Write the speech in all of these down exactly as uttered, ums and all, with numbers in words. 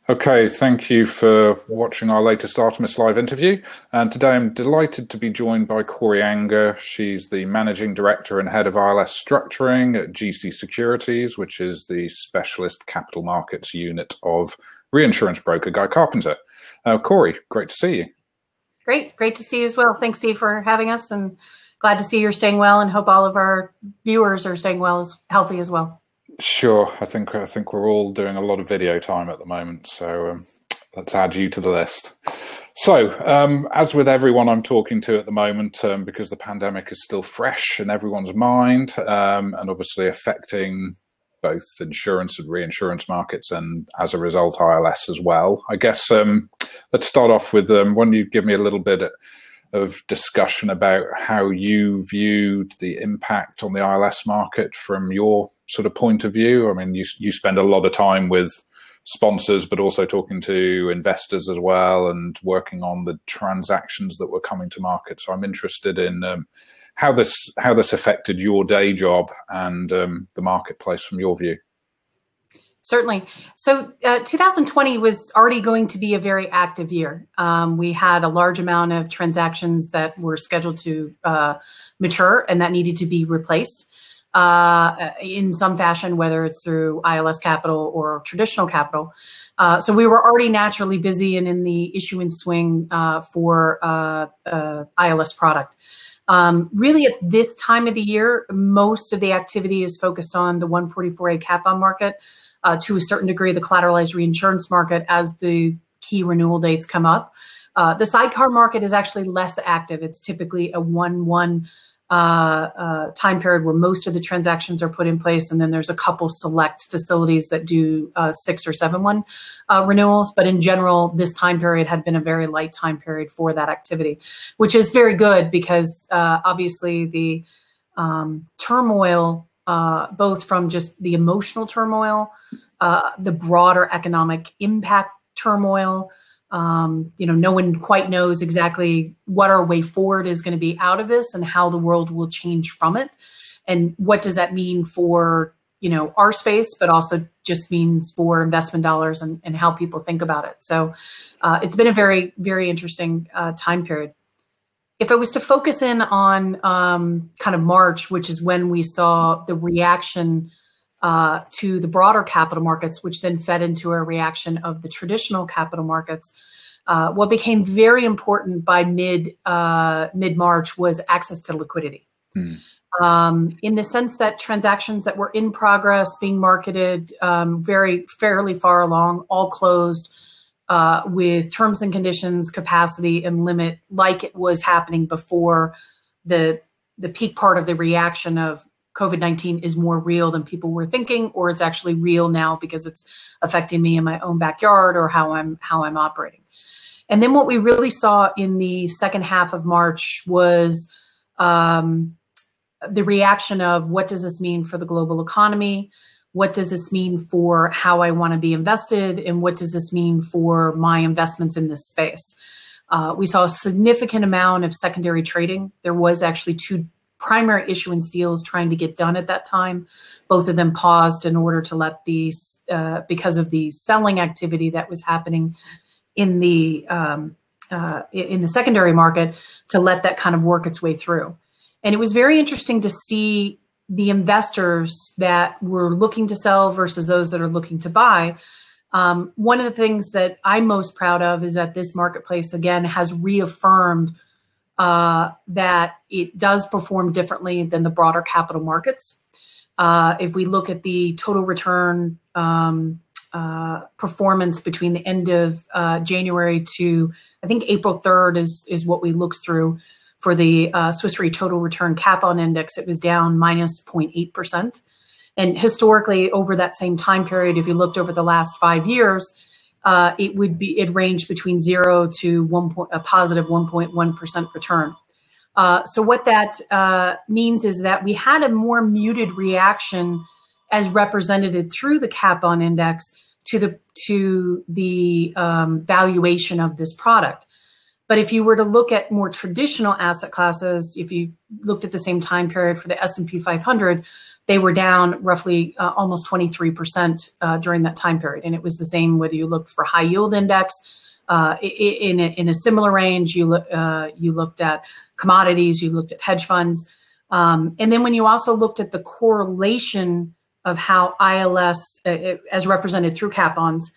Okay, thank you for watching our latest Artemis Live interview. And today I'm delighted to be joined by Corey Anger. She's the Managing Director and Head of I L S Structuring at G C Securities, which is the specialist capital markets unit of reinsurance broker Guy Carpenter. Uh, Corey, great to see you. Great, great to see you as well. Thanks, Steve, for having us, and glad to see you're staying well, and hope all of our viewers are staying well, as healthy as well. Sure, I think I think we're all doing a lot of video time at the moment, so um, let's add you to the list. So, um, as with everyone I'm talking to at the moment, um, because the pandemic is still fresh in everyone's mind, um, and obviously affecting both insurance and reinsurance markets, and as a result, I L S as well. I guess um, let's start off with um, why don't you give me a little bit of discussion about how you viewed the impact on the I L S market from your sort of point of view. I mean, you you spend a lot of time with sponsors, but also talking to investors as well, and working on the transactions that were coming to market. So I'm interested in um, how this how this affected your day job and um, the marketplace from your view. Certainly. So uh, two thousand twenty was already going to be a very active year. Um, we had a large amount of transactions that were scheduled to uh, mature and that needed to be replaced uh, in some fashion, whether it's through I L S capital or traditional capital. Uh, so we were already naturally busy and in the issuance swing uh, for uh, uh, I L S product. Um, really, at this time of the year, most of the activity is focused on the one forty-four A cat bond market. Uh, to a certain degree, the collateralized reinsurance market as the key renewal dates come up. Uh, the sidecar market is actually less active. It's typically a one one uh, uh, time period where most of the transactions are put in place, and then there's a couple select facilities that do uh, six or seven one uh, renewals. But in general, this time period had been a very light time period for that activity, which is very good because uh, obviously the um, turmoil, uh, both from just the emotional turmoil, Uh, the broader economic impact turmoil. Um, you know, no one quite knows exactly what our way forward is going to be out of this and how the world will change from it. And what does that mean for, you know, our space, but also just means for investment dollars and, and how people think about it. So uh, it's been a very, very interesting uh, time period. If I was to focus in on um, kind of March, which is when we saw the reaction Uh, to the broader capital markets, which then fed into a reaction of the traditional capital markets. Uh, what became very important by mid uh, mid March was access to liquidity, hmm. um, in the sense that transactions that were in progress, being marketed, um, very fairly far along, all closed uh, with terms and conditions, capacity, and limit, like it was happening before the the peak part of the reaction of COVID nineteen is more real than people were thinking, or it's actually real now because it's affecting me in my own backyard or how I'm how I'm operating. And then what we really saw in the second half of March was um, the reaction of what does this mean for the global economy? What does this mean for how I want to be invested? And what does this mean for my investments in this space? Uh, we saw a significant amount of secondary trading. There was actually two primary issuance deals trying to get done at that time. Both of them paused in order to let these, uh, because of the selling activity that was happening in the um, uh, in the secondary market, to let that kind of work its way through. And it was very interesting to see the investors that were looking to sell versus those that are looking to buy. Um, one of the things that I'm most proud of is that this marketplace, again, has reaffirmed Uh, that it does perform differently than the broader capital markets. Uh, if we look at the total return um, uh, performance between the end of uh, January to, I think April third is, is what we looked through for the uh, Swiss Re Total Return Cat Bond Index, it was down minus zero point eight percent. And historically, over that same time period, if you looked over the last five years, Uh, it would be, it ranged between zero to one point, a positive one point one percent return. Uh, so what that uh, means is that we had a more muted reaction as represented through the cat bond index to the, to the um, valuation of this product. But if you were to look at more traditional asset classes, if you looked at the same time period for the S and P five hundred, they were down roughly uh, almost twenty-three percent uh, during that time period. And it was the same whether you looked for high yield index, uh, in, a, in a similar range, you, uh, you looked at commodities, you looked at hedge funds. Um, and then when you also looked at the correlation of how I L S, uh, as represented through cat bonds,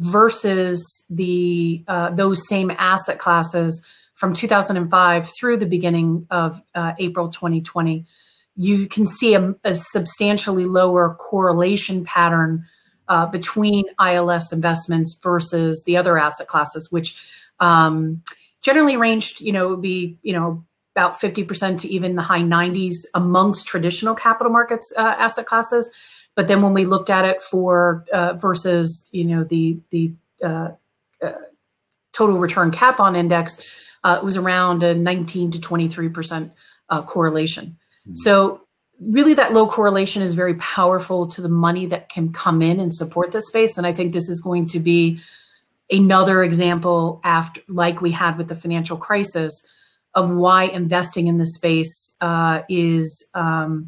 versus the uh, those same asset classes from two thousand five through the beginning of uh, April twenty twenty, you can see a, a substantially lower correlation pattern uh, between I L S investments versus the other asset classes, which um, generally ranged, you know, it would be, you know, about fifty percent to even the high nineties amongst traditional capital markets uh, asset classes. But then when we looked at it for uh, versus, you know, the the uh, uh, total return cat bond index, uh, it was around a nineteen to twenty-three percent uh, correlation. Mm-hmm. So really that low correlation is very powerful to the money that can come in and support this space. And I think this is going to be another example after, like we had with the financial crisis, of why investing in this space uh, is um,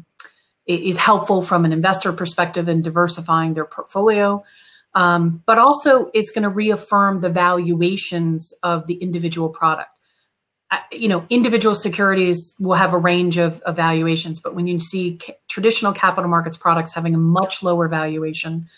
is helpful from an investor perspective in diversifying their portfolio. Um, but also it's going to reaffirm the valuations of the individual product. Uh, you know, individual securities will have a range of evaluations, but when you see ca- traditional capital markets products having a much lower valuation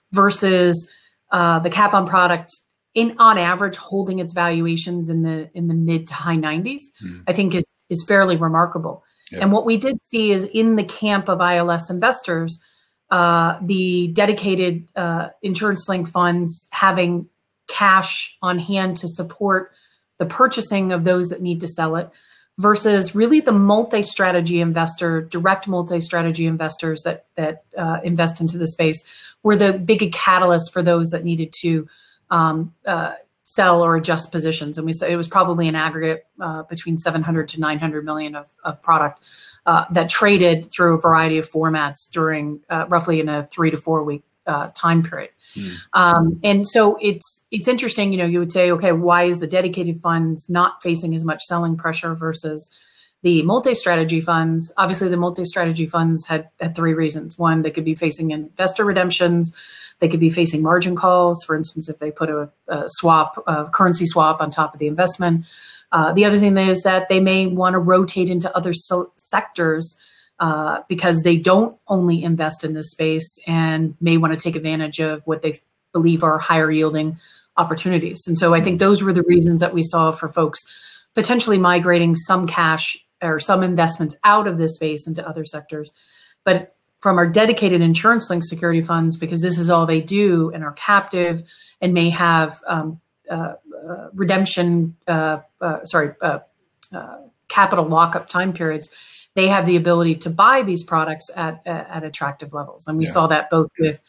versus uh, the cat bond product in on average holding its valuations in the in the mid to high nineties, mm. I think is is fairly remarkable. Yeah. And what we did see is in the camp of I L S investors, uh, the dedicated uh, insurance-linked funds having cash on hand to support the purchasing of those that need to sell it, versus really the multi-strategy investor, direct multi-strategy investors that that uh, invest into the space were the big catalyst for those that needed to um, uh, sell or adjust positions. And we said it was probably an aggregate uh, between seven hundred to nine hundred million of, of product uh, that traded through a variety of formats during uh, roughly in a three to four week uh, time period. Mm. Um, and so it's, it's interesting, you know, you would say, okay, why is the dedicated funds not facing as much selling pressure versus the multi-strategy funds? Obviously the multi-strategy funds had, had three reasons. One, they could be facing investor redemptions. They could be facing margin calls. For instance, if they put a, a swap, a currency swap on top of the investment. Uh, the other thing is that they may want to rotate into other so- sectors uh, because they don't only invest in this space and may want to take advantage of what they believe are higher yielding opportunities. And so I think those were the reasons that we saw for folks potentially migrating some cash or some investments out of this space into other sectors. But from our dedicated insurance-linked security funds, because this is all they do and are captive and may have um, uh, uh, redemption, uh, uh, sorry, uh, uh, capital lockup time periods, they have the ability to buy these products at, at, at attractive levels. And we yeah. saw that both with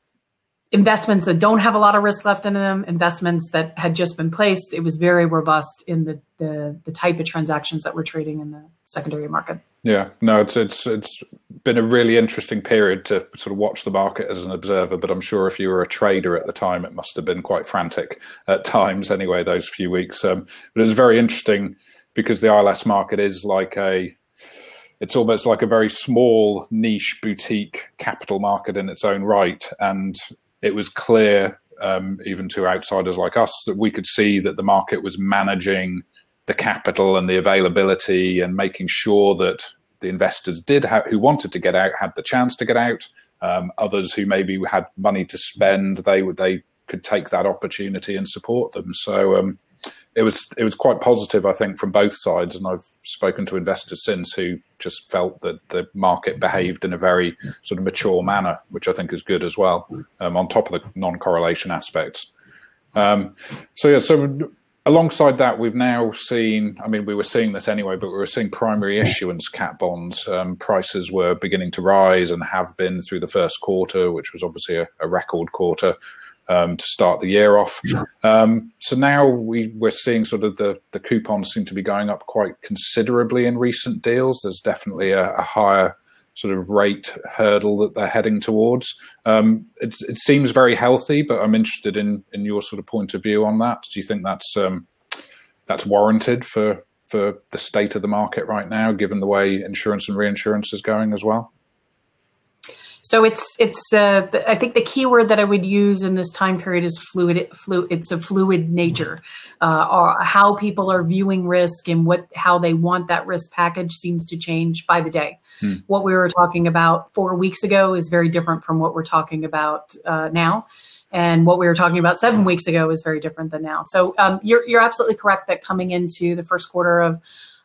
investments that don't have a lot of risk left in them, investments that had just been placed. It was very robust in the, the, the type of transactions that we're trading in the secondary market. Yeah, no, it's it's it's been a really interesting period to sort of watch the market as an observer, but I'm sure if you were a trader at the time, it must have been quite frantic at times anyway, those few weeks. Um, but it was very interesting because the I L S market is like a, it's almost like a very small niche boutique capital market in its own right. And it was clear, um, even to outsiders like us, that we could see that the market was managing the capital and the availability and making sure that the investors did have, who wanted to get out, had the chance to get out. Um, others who maybe had money to spend, they would they could take that opportunity and support them. So um, it was it was quite positive, I think, from both sides. And I've spoken to investors since who just felt that the market behaved in a very sort of mature manner, which I think is good as well, um, on top of the non-correlation aspects. Um, so yeah, so. Alongside that, we've now seen, I mean, we were seeing this anyway, but we were seeing primary issuance cat bonds. Um, prices were beginning to rise and have been through the first quarter, which was obviously a, a record quarter um, to start the year off. Um, so now we, we're seeing sort of the, the coupons seem to be going up quite considerably in recent deals. There's definitely a, a higher sort of rate hurdle that they're heading towards. Um, it, it seems very healthy, but I'm interested in in your sort of point of view on that. Do you think that's um, that's warranted for for the state of the market right now, given the way insurance and reinsurance is going as well? So it's it's uh, I think the key word that I would use in this time period is fluid. Flu, it's a fluid nature. Uh, or how people are viewing risk and what how they want that risk package seems to change by the day. Hmm. What we were talking about four weeks ago is very different from what we're talking about uh, now, and what we were talking about seven weeks ago is very different than now. So um, you're you're absolutely correct that coming into the first quarter of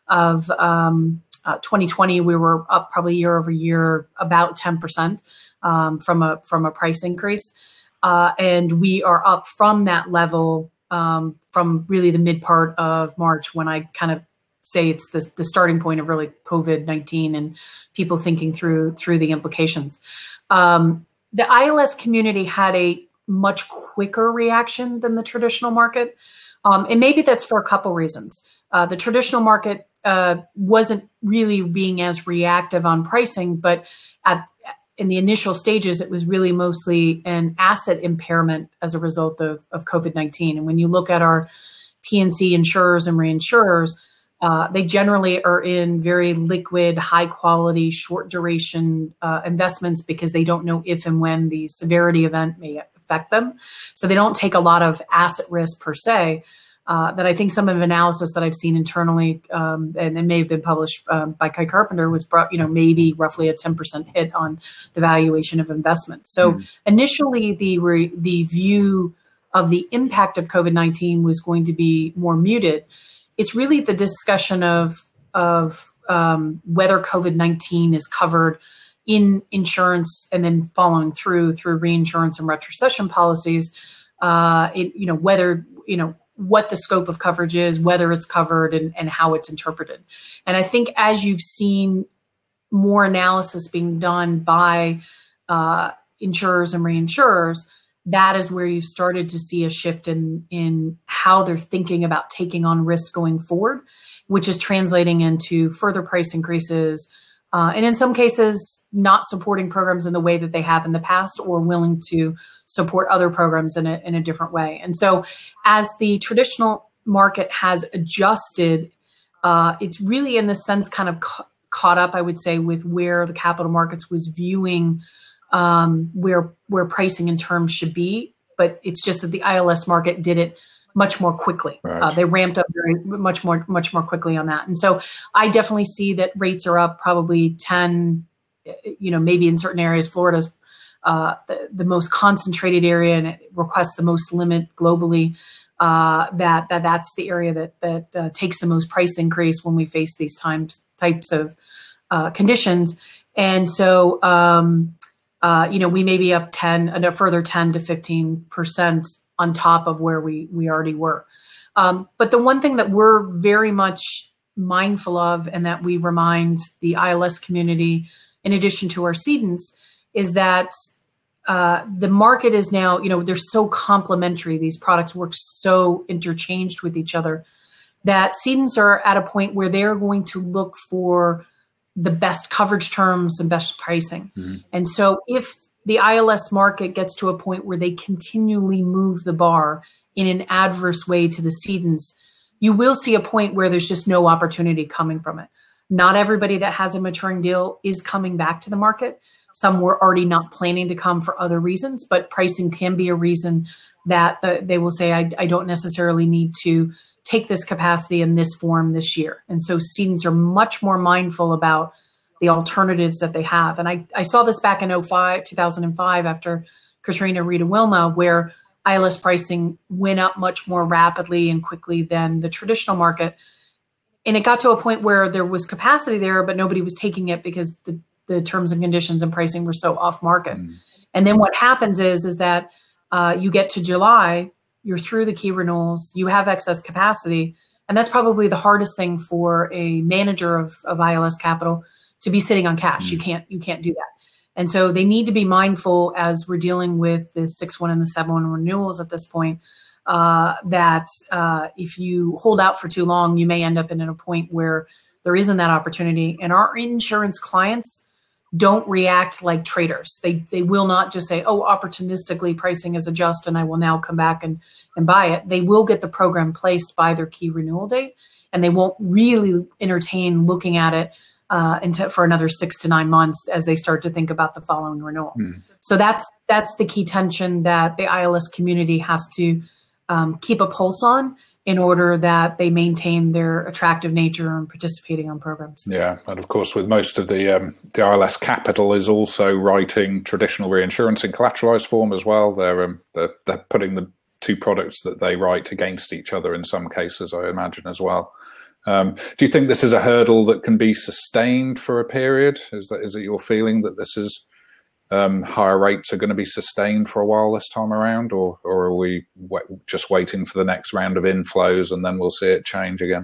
of um, Uh, twenty twenty, we were up probably year over year about ten percent um, from a from a price increase, uh, and we are up from that level um, from really the mid part of March, when I kind of say it's the the starting point of really COVID nineteen and people thinking through through the implications. Um, the I L S community had a much quicker reaction than the traditional market, um, and maybe that's for a couple reasons. Uh, the traditional market uh, wasn't really being as reactive on pricing, but at in the initial stages, it was really mostly an asset impairment as a result of, of COVID nineteen. And when you look at our P and C insurers and reinsurers, uh, they generally are in very liquid, high quality, short duration uh, investments because they don't know if and when the severity event may affect them. So they don't take a lot of asset risk per se. Uh, that I think some of the analysis that I've seen internally, um, and it may have been published um, by Guy Carpenter, was brought, you know, maybe roughly a ten percent hit on the valuation of investments. So mm. initially, the re- the view of the impact of COVID nineteen was going to be more muted. It's really the discussion of of um, whether COVID nineteen is covered in insurance and then following through through reinsurance and retrocession policies. Uh, it, you know, whether you know. what the scope of coverage is, whether it's covered, and, and how it's interpreted. And I think as you've seen more analysis being done by uh, insurers and reinsurers, that is where you started to see a shift in, in how they're thinking about taking on risk going forward, which is translating into further price increases, Uh, and in some cases, not supporting programs in the way that they have in the past, or willing to support other programs in a, in a different way. And so as the traditional market has adjusted, uh, it's really in the sense kind of ca- caught up, I would say, with where the capital markets was viewing um, where, where pricing and terms should be. But it's just that the I L S market did it much more quickly. Right. Uh, they ramped up very much more, much more quickly on that. And so I definitely see that rates are up probably ten, you know, maybe in certain areas. Florida's uh, the, the most concentrated area, and it requests the most limit globally. Uh, that that that's the area that that uh, takes the most price increase when we face these times types of uh, conditions. And so, um, uh, you know, we may be up ten and a further ten to fifteen percent on top of where we we already were. Um, but the one thing that we're very much mindful of, and that we remind the I L S community, in addition to our cedents, is that uh, the market is now, you know, they're so complementary. These products work so interchanged with each other that cedents are at a point where they're going to look for the best coverage terms and best pricing. Mm-hmm. And so if the I L S market gets to a point where they continually move the bar in an adverse way to the cedents, you will see a point where there's just no opportunity coming from it. Not everybody that has a maturing deal is coming back to the market. Some were already not planning to come for other reasons, but pricing can be a reason that the, they will say, I, I don't necessarily need to take this capacity in this form this year. And so cedents are much more mindful about the alternatives that they have. And I, I saw this back in oh five, two thousand five after Katrina, Rita, Wilma, where I L S pricing went up much more rapidly and quickly than the traditional market. And it got to a point where there was capacity there, but nobody was taking it because the, the terms and conditions and pricing were so off market. Mm. And then what happens is, is that uh, you get to July, you're through the key renewals, you have excess capacity. And that's probably the hardest thing for a manager of, of I L S capital, to be sitting on cash. Mm. You can't, you can't do that. And so they need to be mindful, as we're dealing with the six one and the seven one renewals at this point, uh, that uh, if you hold out for too long, you may end up in a point where there isn't that opportunity. And our insurance clients don't react like traders. They they will not just say, oh, opportunistically pricing is adjust and I will now come back and, and buy it. They will get the program placed by their key renewal date, and they won't really entertain looking at it uh, until for another six to nine months as they start to think about the following renewal. Mm. So that's that's the key tension that the I L S community has to um, keep a pulse on, in order that they maintain their attractive nature and participating on programs. Yeah, and of course, with most of the um, the I L S capital is also writing traditional reinsurance in collateralized form as well. They're, um, they're they're putting the two products that they write against each other in some cases, I imagine, as well. Um, do you think this is a hurdle that can be sustained for a period? Is that is it your feeling that this is Um, higher rates are going to be sustained for a while this time around, or or are we w- just waiting for the next round of inflows and then we'll see it change again?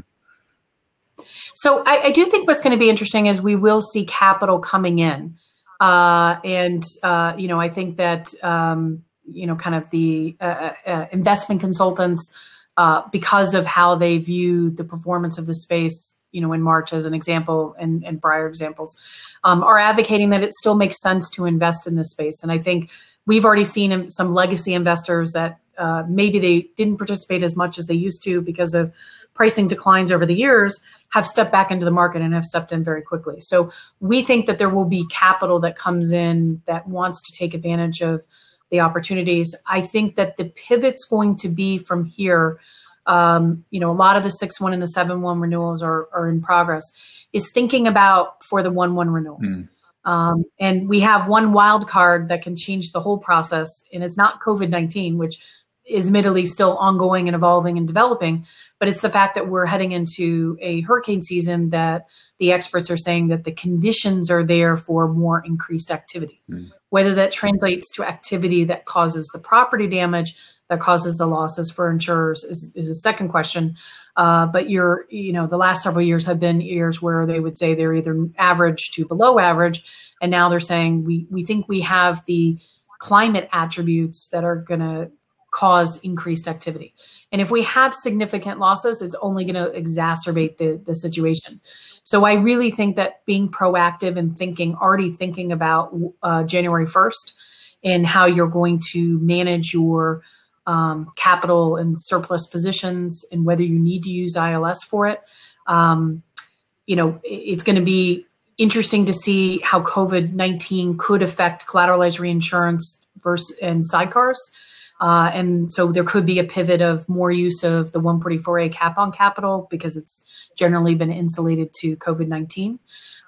So I, I do think what's going to be interesting is we will see capital coming in, uh, and uh, you know I think that um, you know kind of the uh, uh, investment consultants, uh, because of how they view the performance of the space, you know, in March as an example, and, and prior examples, um, are advocating that it still makes sense to invest in this space. And I think we've already seen some legacy investors that uh, maybe they didn't participate as much as they used to because of pricing declines over the years, have stepped back into the market and have stepped in very quickly. So we think that there will be capital that comes in that wants to take advantage of the opportunities. I think that the pivot's going to be from here. Um, you know, a lot of the six one and the seven one renewals are, are in progress, is thinking about for the one one renewals. Mm. Um, and we have one wild card that can change the whole process, and it's not COVID nineteen, which is admittedly still ongoing and evolving and developing, but it's the fact that we're heading into a hurricane season that the experts are saying that the conditions are there for more increased activity. Mm. Whether that translates to activity that causes the property damage, that causes the losses for insurers is, is a second question. Uh, but you're, you know, the last several years have been years where they would say they're either average to below average. And now they're saying we, we think we have the climate attributes that are going to cause increased activity. And if we have significant losses, it's only going to exacerbate the, the situation. So I really think that being proactive and thinking, already thinking about uh, January first and how you're going to manage your Um, capital and surplus positions, and whether you need to use I L S for it. Um, you know, it's going to be interesting to see how COVID nineteen could affect collateralized reinsurance versus and sidecars. Uh, and so there could be a pivot of more use of the one forty-four A cap on capital because it's generally been insulated to COVID nineteen.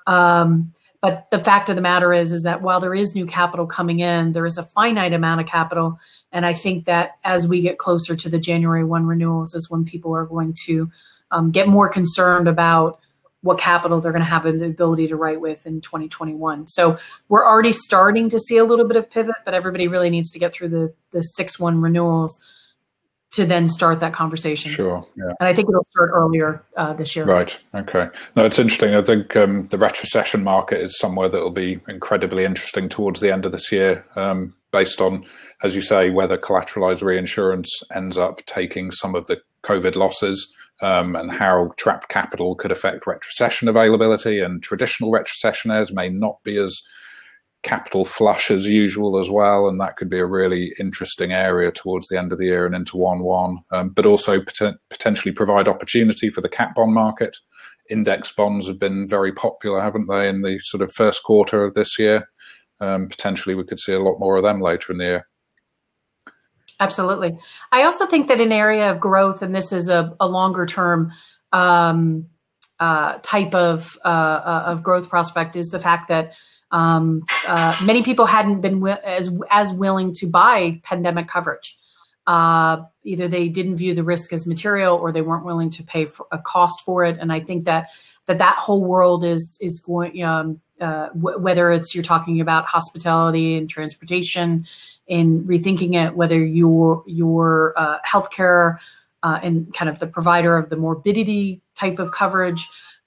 Um, But the fact of the matter is, is that while there is new capital coming in, there is a finite amount of capital. And I think that as we get closer to the January first renewals is when people are going to um, get more concerned about what capital they're going to have the ability to write with in twenty twenty-one. So we're already starting to see a little bit of pivot, but everybody really needs to get through the, the six one renewals to then start that conversation. Sure. Yeah. And I think it'll start earlier uh, this year. Right. Okay. No, it's interesting. I think um, the retrocession market is somewhere that will be incredibly interesting towards the end of this year, um, based on, as you say, whether collateralized reinsurance ends up taking some of the COVID losses, um, and how trapped capital could affect retrocession availability. And traditional retrocessionaires may not be as capital flush as usual as well, and that could be a really interesting area towards the end of the year and into one one, um, but also pot- potentially provide opportunity for the cat bond market. Index bonds have been very popular, haven't they, in the sort of first quarter of this year. Um, potentially we could see a lot more of them later in the year. Absolutely. I also think that an area of growth, and this is a, a longer term um, uh, type of uh, of growth prospect, is the fact that Um, uh, many people hadn't been wi- as as willing to buy pandemic coverage. Uh, either they didn't view the risk as material, or they weren't willing to pay for a cost for it. And I think that that that whole world is is going. Um, uh, w- whether it's you're talking about hospitality and transportation, and rethinking it, whether your your uh, healthcare uh, and kind of the provider of the morbidity type of coverage.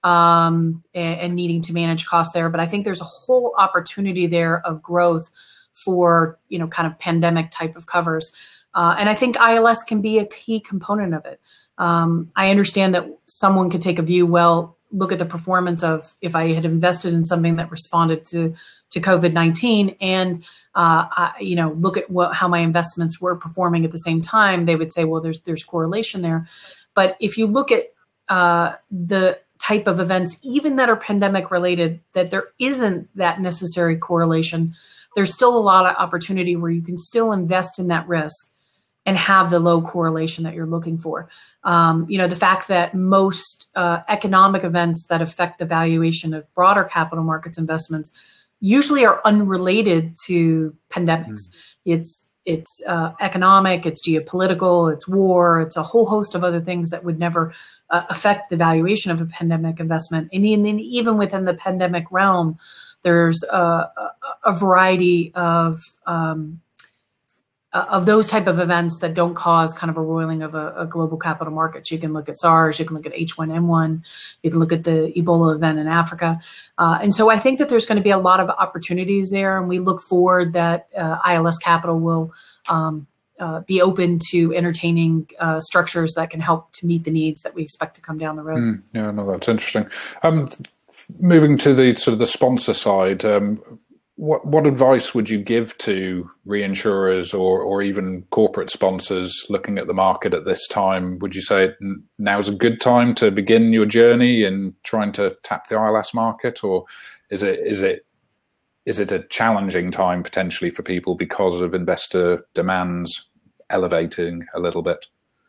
Um, and, and needing to manage costs there. But I think there's a whole opportunity there of growth for, you know, kind of pandemic type of covers. Uh, and I think I L S can be a key component of it. Um, I understand that someone could take a view, well, look at the performance of if I had invested in something that responded to to COVID nineteen and uh, I, you know look at what how my investments were performing at the same time, they would say, well, there's there's correlation there. But if you look at uh, the type of events, even that are pandemic related, that there isn't that necessary correlation, there's still a lot of opportunity where you can still invest in that risk and have the low correlation that you're looking for. Um, you know, the fact that most uh, economic events that affect the valuation of broader capital markets investments usually are unrelated to pandemics. Mm. It's it's uh, economic, it's geopolitical, it's war, it's a whole host of other things that would never uh, affect the valuation of a pandemic investment. And, and even within the pandemic realm, there's a, a, a variety of um, of those type of events that don't cause kind of a roiling of a, a global capital markets. You can look at SARS, you can look at H one N one, you can look at the Ebola event in Africa. Uh, and so I think that there's going to be a lot of opportunities there. And we look forward that uh, I L S Capital will um, uh, be open to entertaining uh, structures that can help to meet the needs that we expect to come down the road. Mm, yeah, no, that's interesting. Um, moving to the sort of the sponsor side, um, What what advice would you give to reinsurers or or even corporate sponsors looking at the market at this time? Would you say now's a good time to begin your journey in trying to tap the I L S market, or is it is it is it a challenging time potentially for people because of investor demands elevating a little bit?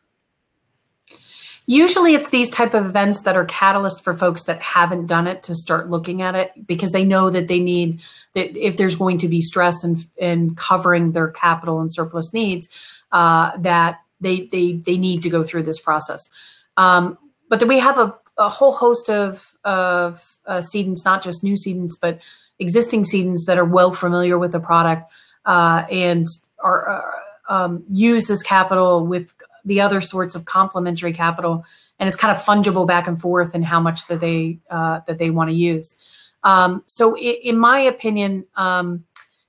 Usually it's these type of events that are catalyst for folks that haven't done it to start looking at it, because they know that they need, that if there's going to be stress in, in covering their capital and surplus needs, uh, that they, they, they need to go through this process. Um, but then we have a, a whole host of, of uh, cedents, not just new cedents, but existing cedents that are well familiar with the product uh, and are uh, um, use this capital with the other sorts of complementary capital, and it's kind of fungible back and forth in how much that they uh, that they want to use. Um, so, in, in my opinion, um,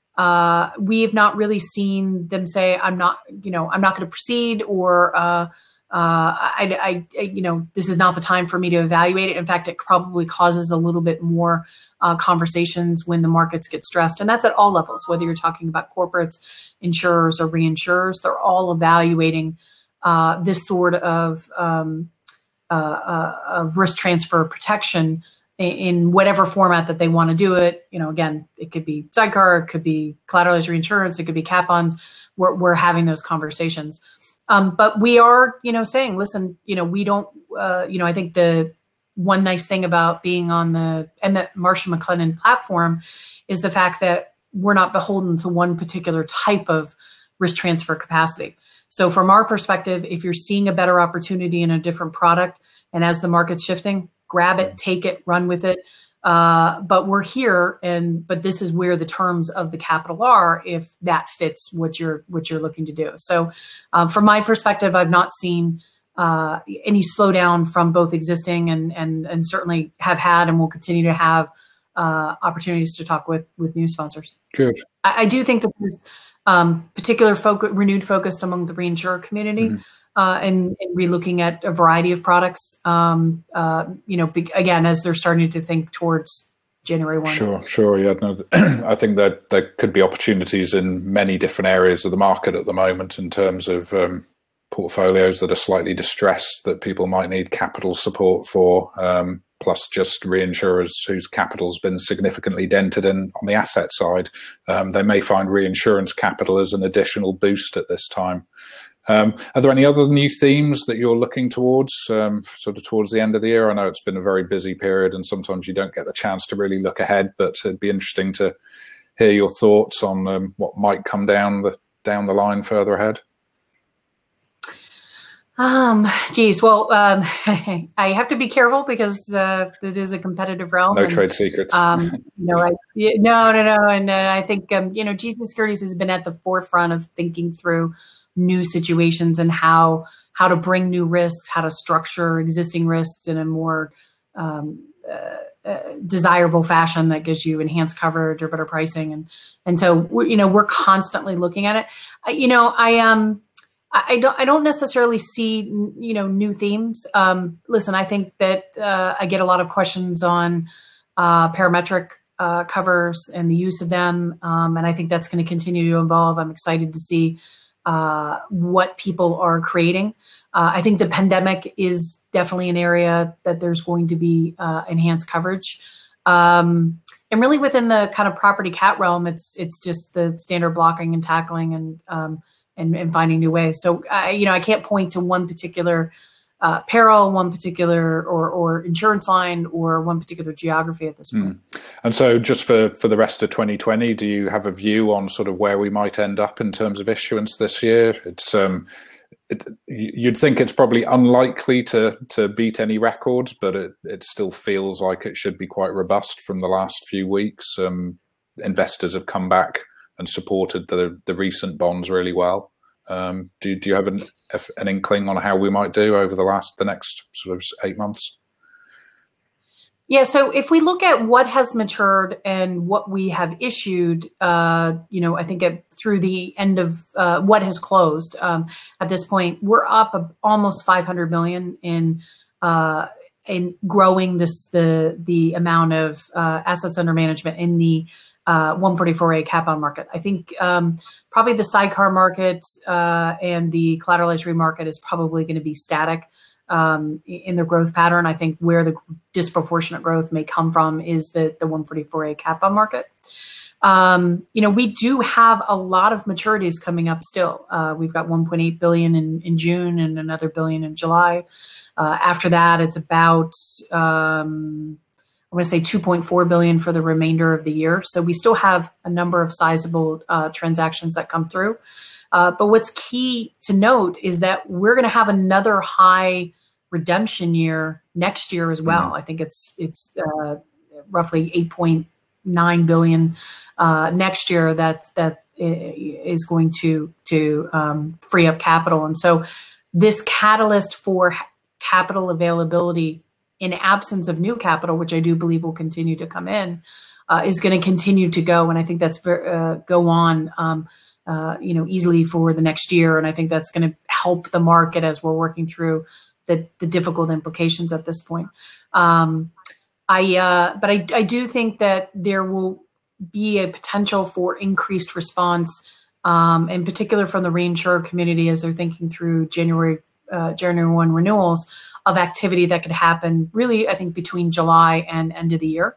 uh, we have not really seen them say, "I'm not, you know, I'm not going to proceed," or uh, uh, I, I, you know, this is not the time for me to evaluate it. In fact, it probably causes a little bit more uh, conversations when the markets get stressed, and that's at all levels. Whether you're talking about corporates, insurers, or reinsurers, they're all evaluating Uh, this sort of, um, uh, uh, of risk transfer protection in, in whatever format that they want to do it. You know, again, it could be sidecar, it could be collateralized reinsurance, it could be cap-ons. We're, we're having those conversations. Um, but we are, you know, saying, listen, you know, we don't, uh, you know, I think the one nice thing about being on the, and the Marsh and McLennan platform is the fact that we're not beholden to one particular type of risk transfer capacity. So from our perspective, if you're seeing a better opportunity in a different product, and as the market's shifting, grab it, take it, run with it. Uh, but we're here, and but this is where the terms of the capital are, if that fits what you're what you're looking to do. So um, from my perspective, I've not seen uh, any slowdown from both existing and and and certainly have had and will continue to have uh, opportunities to talk with with new sponsors. Good. I, I do think that there's Um, particular focus, renewed focus among the reinsurer community, mm-hmm. uh, and, and relooking at a variety of products. Um, uh, you know, be, again, as they're starting to think towards January first. Sure, sure, yeah. No, I think that there could be opportunities in many different areas of the market at the moment in terms of um, portfolios that are slightly distressed that people might need capital support for. Um, plus just reinsurers whose capital's been significantly dented in on the asset side. Um, they may find reinsurance capital as an additional boost at this time. Um, are there any other new themes that you're looking towards, um, sort of towards the end of the year? I know it's been a very busy period and sometimes you don't get the chance to really look ahead, but it'd be interesting to hear your thoughts on um, what might come down the, down the line further ahead. Um, geez, well, um, I have to be careful because uh, it is a competitive realm. No and, trade secrets. um, you know, I, no, no, no. And uh, I think, um, you know, G C Securities has been at the forefront of thinking through new situations and how, how to bring new risks, how to structure existing risks in a more um, uh, uh, desirable fashion that gives you enhanced coverage or better pricing. And, and so, we're, you know, we're constantly looking at it. I, you know, I, um, I don't. I don't necessarily see, you know, new themes. Um, listen, I think that uh, I get a lot of questions on uh, parametric uh, covers and the use of them, um, and I think that's going to continue to evolve. I'm excited to see uh, what people are creating. Uh, I think the pandemic is definitely an area that there's going to be uh, enhanced coverage, um, and really within the kind of property cat realm, it's it's just the standard blocking and tackling and um, And, and finding new ways. So, I, you know, I can't point to one particular uh, peril, one particular or, or insurance line, or one particular geography at this point. Mm. And so, just for, for the rest of twenty twenty, do you have a view on sort of where we might end up in terms of issuance this year? It's um, it, you'd think it's probably unlikely to to beat any records, but it it still feels like it should be quite robust from the last few weeks. Um, investors have come back and supported the the recent bonds really well. Um, do do you have an an inkling on how we might do over the last the next sort of eight months? Yeah. So if we look at what has matured and what we have issued, uh, you know, I think at, through the end of uh, what has closed um, at this point, we're up a, almost five hundred million in uh, in growing this the the amount of uh, assets under management in the Uh, one forty-four A cat bond market. I think um, probably the sidecar market uh, and the collateralized remarket is probably going to be static um, in their growth pattern. I think where the disproportionate growth may come from is the, the one forty-four A cat bond market. Um, you know, we do have a lot of maturities coming up still. Uh, we've got one point eight billion in, in June and another billion in July. Uh, after that, it's about um, I'm going to say two point four billion for the remainder of the year. So we still have a number of sizable uh, transactions that come through. Uh, but what's key to note is that we're going to have another high redemption year next year as well. Mm-hmm. I think it's it's uh, roughly eight point nine billion uh, next year that that is going to to um, free up capital. And so this catalyst for capital availability, in absence of new capital, which I do believe will continue to come in, uh, is going to continue to go. And I think that's uh, go on, um, uh, you know, easily for the next year. And I think that's going to help the market as we're working through the, the difficult implications at this point. Um, I, uh, but I, I do think that there will be a potential for increased response, um, in particular from the reinsurer community as they're thinking through January, uh, January first renewals, of activity that could happen really, I think, between July and end of the year.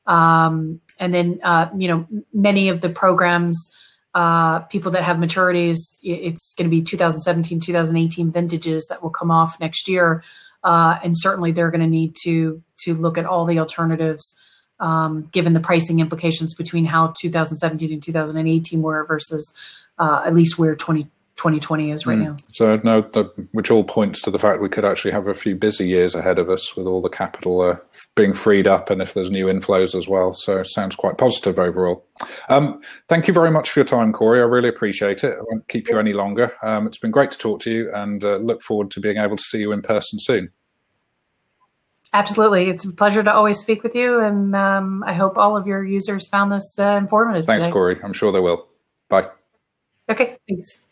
Um, and then, uh, you know, many of the programs, uh, people that have maturities, it's going to be two thousand seventeen, two thousand eighteen vintages that will come off next year. Uh, and certainly they're going to need to, to look at all the alternatives, um, given the pricing implications between how two thousand seventeen and two thousand eighteen were versus uh, at least where twenty twenty is right mm. now. So no, the, which all points to the fact we could actually have a few busy years ahead of us with all the capital uh, being freed up and if there's new inflows as well. So it sounds quite positive overall. Um, thank you very much for your time, Corey. I really appreciate it. I won't keep you any longer. Um, it's been great to talk to you and uh, look forward to being able to see you in person soon. Absolutely. It's a pleasure to always speak with you. And um, I hope all of your users found this uh, informative Thanks, today. Corey. I'm sure they will. Bye. Okay, thanks.